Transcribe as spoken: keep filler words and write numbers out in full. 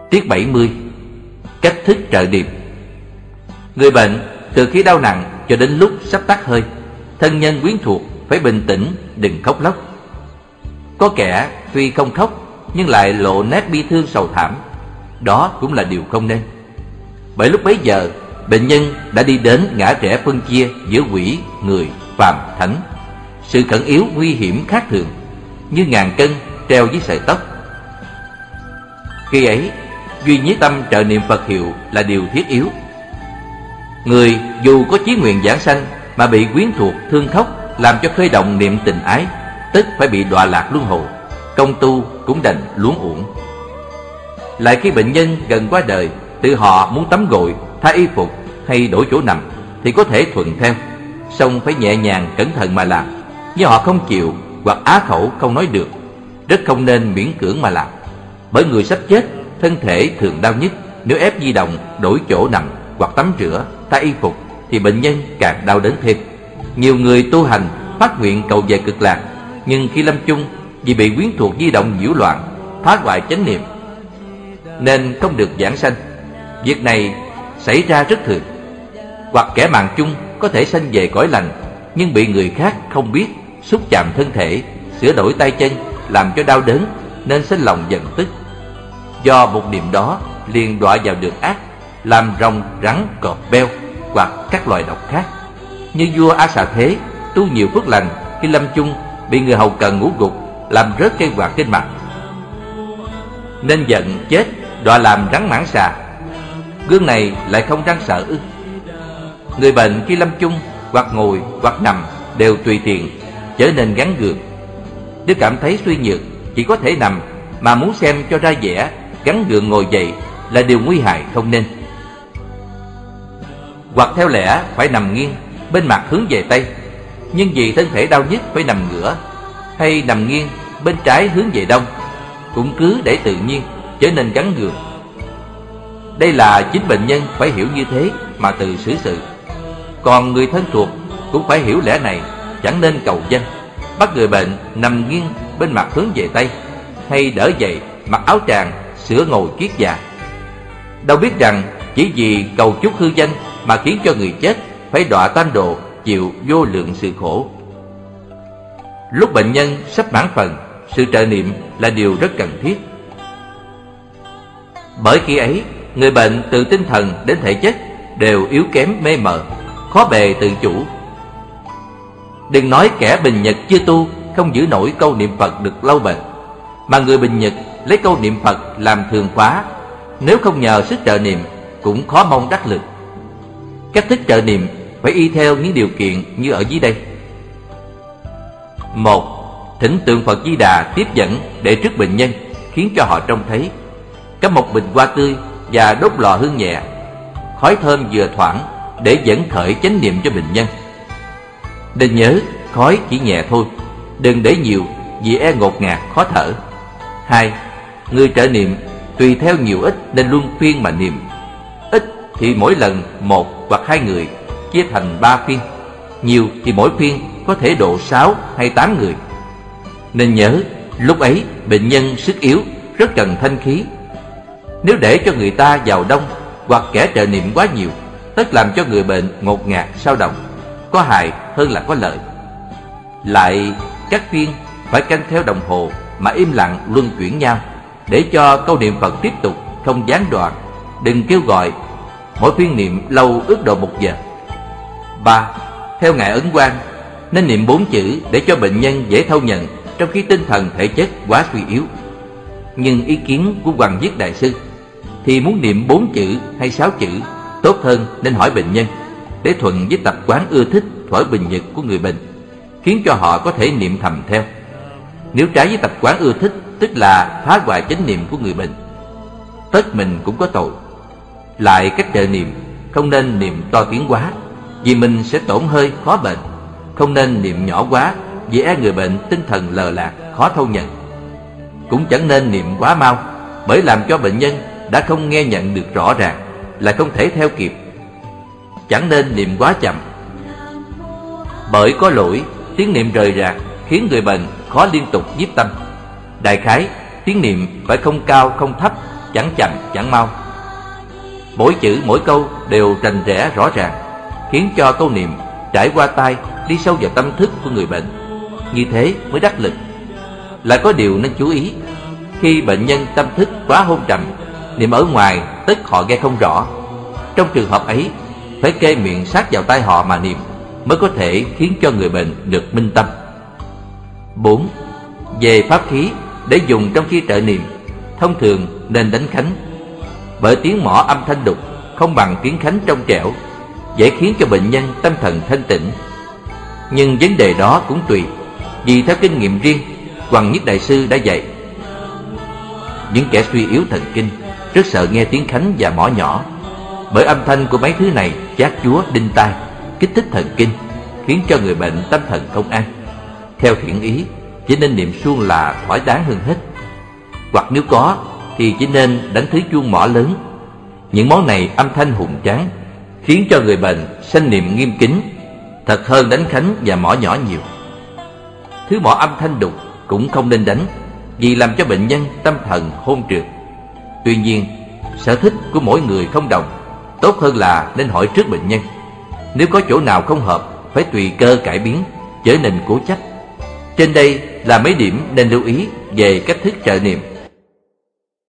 Tiết bảy mươi. Cách thức trợ niệm. Người bệnh từ khi đau nặng cho đến lúc sắp tắt hơi, thân nhân quyến thuộc phải bình tĩnh, đừng khóc lóc. Có kẻ tuy không khóc nhưng lại lộ nét bi thương sầu thảm, đó cũng là điều không nên. Bởi lúc bấy giờ bệnh nhân đã đi đến ngã rẽ phân chia giữa quỷ, người, phàm, thánh. Sự khẩn yếu nguy hiểm khác thường, như ngàn cân treo dưới sợi tóc. Khi ấy, duy nhất tâm trợ niệm Phật hiệu là điều thiết yếu. Người dù có chí nguyện giảng sanh mà bị quyến thuộc thương khóc làm cho khơi động niệm tình ái, tức phải bị đọa lạc luân hồi, công tu cũng đành luống uổng. Lại khi bệnh nhân gần qua đời, tự họ muốn tắm gội, thay y phục hay đổi chỗ nằm thì có thể thuận theo, song phải nhẹ nhàng cẩn thận mà làm. Nhưng họ không chịu hoặc á khẩu không nói được, rất không nên miễn cưỡng mà làm. Bởi người sắp chết, thân thể thường đau nhức, nếu ép di động, đổi chỗ nằm hoặc tắm rửa, thay y phục thì bệnh nhân càng đau đớn thêm. Nhiều người tu hành phát nguyện cầu về cực lạc, nhưng khi lâm chung vì bị quyến thuộc di động nhiễu loạn, phá hoại chánh niệm nên không được giảng sanh. Việc này xảy ra rất thường. Hoặc kẻ mạng chung có thể sanh về cõi lành, nhưng bị người khác không biết xúc chạm thân thể, sửa đổi tay chân, làm cho đau đớn nên sinh lòng giận tức. Do một niệm đó liền đọa vào đường ác, làm rồng, rắn, cọp, beo hoặc các loài độc khác. Như vua A Xà Thế tu nhiều phước lành, khi lâm chung bị người hầu cận ngũ gục, làm rớt cây quạt trên mặt, nên giận chết, đọa làm rắn mãng xà. Gương này lại không răng sợ ư? Người bệnh khi lâm chung hoặc ngồi hoặc nằm đều tùy tiện, trở nên gắn gượng. Nếu cảm thấy suy nhược, chỉ có thể nằm, mà muốn xem cho ra vẻ, gắn gượng ngồi dậy là điều nguy hại không nên. Hoặc theo lẽ phải nằm nghiêng, bên mặt hướng về Tây, nhưng vì thân thể đau nhức phải nằm ngửa, hay nằm nghiêng, bên trái hướng về Đông, cũng cứ để tự nhiên, trở nên gắn gượng. Đây là chính bệnh nhân phải hiểu như thế mà tự xử sự. Còn người thân thuộc cũng phải hiểu lẽ này, chẳng nên cầu danh, bắt người bệnh nằm nghiêng bên mặt hướng về Tây, hay đỡ dậy mặc áo tràng sửa ngồi kiết già. Đâu biết rằng chỉ vì cầu chút hư danh mà khiến cho người chết phải đọa tam độ, chịu vô lượng sự khổ. Lúc bệnh nhân sắp mãn phần, sự trợ niệm là điều rất cần thiết. Bởi khi ấy, người bệnh từ tinh thần đến thể chất đều yếu kém mê mờ, khó bề tự chủ. Đừng nói kẻ bình nhật chưa tu không giữ nổi câu niệm Phật được lâu bền, mà người bình nhật lấy câu niệm Phật làm thường khóa, nếu không nhờ sức trợ niệm cũng khó mong đắc lực. Cách thức trợ niệm phải y theo những điều kiện như ở dưới đây. Một. Thỉnh tượng Phật Di Đà tiếp dẫn để trước bệnh nhân, khiến cho họ trông thấy. Cắm một bình hoa tươi và đốt lò hương nhẹ, khói thơm vừa thoảng để dẫn khởi chánh niệm cho bệnh nhân. Nên nhớ khói chỉ nhẹ thôi, đừng để nhiều vì e ngột ngạt khó thở. Hai. Người trợ niệm tùy theo nhiều ít nên luân phiên mà niệm. Ít thì mỗi lần một hoặc hai người, chia thành ba phiên. Nhiều thì mỗi phiên có thể độ sáu hay tám người. Nên nhớ lúc ấy bệnh nhân sức yếu, rất cần thanh khí. Nếu để cho người ta vào đông hoặc kẻ trợ niệm quá nhiều, tất làm cho người bệnh ngột ngạt sao động, có hại hơn là có lợi. Lại các phiên phải canh theo đồng hồ mà im lặng luân chuyển nhau, để cho câu niệm Phật tiếp tục không gián đoạn. Đừng kêu gọi, mỗi phiên niệm lâu ước độ một giờ. Ba. Theo ngài Ấn Quang nên niệm bốn chữ để cho bệnh nhân dễ thâu nhận, trong khi tinh thần thể chất quá suy yếu. Nhưng ý kiến của Hoàng Viết Đại Sư thì muốn niệm bốn chữ hay sáu chữ, tốt hơn nên hỏi bệnh nhân, để thuận với tập quán ưa thích thuở bình nhật của người bệnh, khiến cho họ có thể niệm thầm theo. Nếu trái với tập quán ưa thích, tức là phá hoại chánh niệm của người bệnh, tất mình cũng có tội. Lại cách trợ niệm không nên niệm to tiếng quá, vì mình sẽ tổn hơi khó bệnh. Không nên niệm nhỏ quá, vì e người bệnh tinh thần lờ lạc, khó thâu nhận. Cũng chẳng nên niệm quá mau, bởi làm cho bệnh nhân đã không nghe nhận được rõ ràng, là không thể theo kịp. Chẳng nên niệm quá chậm, bởi có lỗi tiếng niệm rời rạc khiến người bệnh khó liên tục nhiếp tâm. Đại khái tiếng niệm phải không cao không thấp, chẳng chậm chẳng mau. Mỗi chữ mỗi câu đều rành rẽ rõ ràng, khiến cho câu niệm trải qua tai, đi sâu vào tâm thức của người bệnh. Như thế mới đắc lực. Lại có điều nên chú ý, khi bệnh nhân tâm thức quá hôn trầm, niệm ở ngoài tức họ nghe không rõ. Trong trường hợp ấy, phải kê miệng sát vào tai họ mà niệm, mới có thể khiến cho người bệnh được minh tâm. Bốn. Về pháp khí để dùng trong khi trợ niệm, thông thường nên đánh khánh. Bởi tiếng mõ âm thanh đục không bằng tiếng khánh trong trẻo, dễ khiến cho bệnh nhân tâm thần thanh tĩnh. Nhưng vấn đề đó cũng tùy, vì theo kinh nghiệm riêng, Hoàng Nhất Đại Sư đã dạy, những kẻ suy yếu thần kinh rất sợ nghe tiếng khánh và mõ nhỏ, bởi âm thanh của mấy thứ này chát chúa đinh tai, kích thích thần kinh, khiến cho người bệnh tâm thần không an. Theo thiện ý, chỉ nên niệm suông là thỏa đáng hơn hết. Hoặc nếu có thì chỉ nên đánh thứ chuông mõ lớn. Những món này âm thanh hùng tráng, khiến cho người bệnh sanh niệm nghiêm kính, thật hơn đánh khánh và mõ nhỏ nhiều. Thứ mõ âm thanh đục cũng không nên đánh, vì làm cho bệnh nhân tâm thần hôn trượt. Tuy nhiên, sở thích của mỗi người không đồng, tốt hơn là nên hỏi trước bệnh nhân. Nếu có chỗ nào không hợp, phải tùy cơ cải biến, chớ nên cố chấp. Trên đây là mấy điểm nên lưu ý về cách thức trợ niệm.